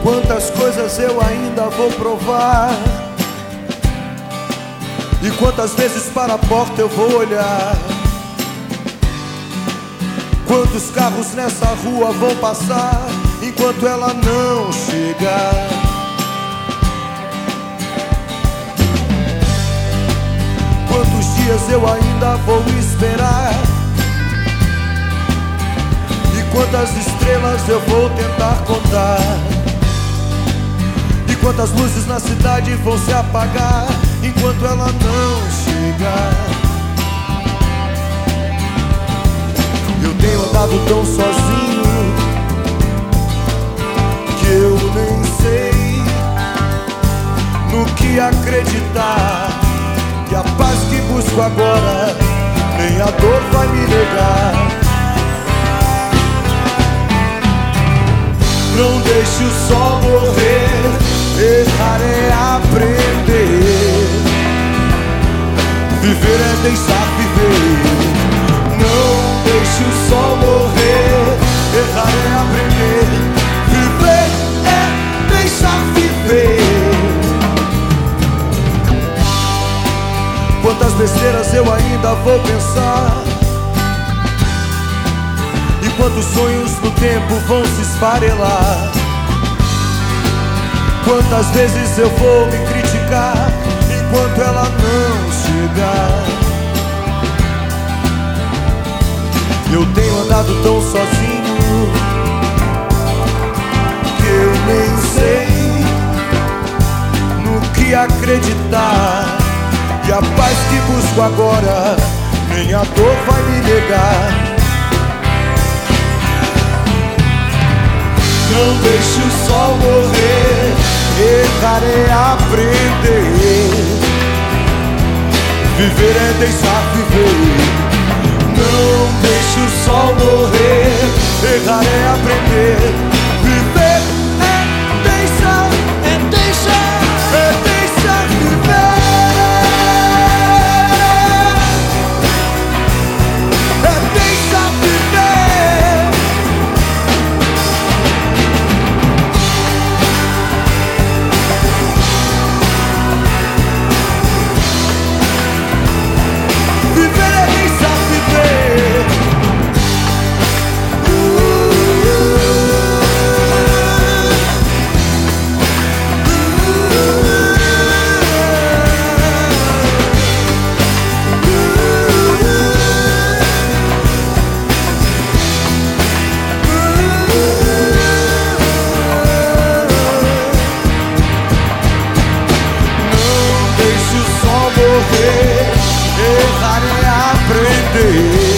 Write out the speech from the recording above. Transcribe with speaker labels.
Speaker 1: Quantas coisas eu ainda vou provar, e quantas vezes para a porta eu vou olhar. Quantos carros nessa rua vão passar enquanto ela não chegar. Quantos dias eu ainda vou esperar, e quantas estrelas eu vou tentar contar. E quantas luzes na cidade vão se apagar enquanto ela não chegar. Eu tenho andado tão sozinho que eu nem sei no que acreditar. E a paz que busco agora nem a dor vai me negar. Não deixe o sol morrer, errar é aprender. Viver é deixar viver. Não deixe o sol morrer, errar é aprender. Viver é deixar viver. Quantas besteiras eu ainda vou pensar, e quantos sonhos no tempo vão se esfarelar. Quantas vezes eu vou me criticar enquanto ela não chegar. Eu tenho andado tão sozinho que eu nem sei no que acreditar. E a paz que busco agora nem a dor vai me negar. Não deixe o sol morrer, errar é aprender. Viver é deixar viver. Não deixe o sol morrer, errar é aprender. Viver é deixar, é deixar, é deixar viver. Errar é aprender.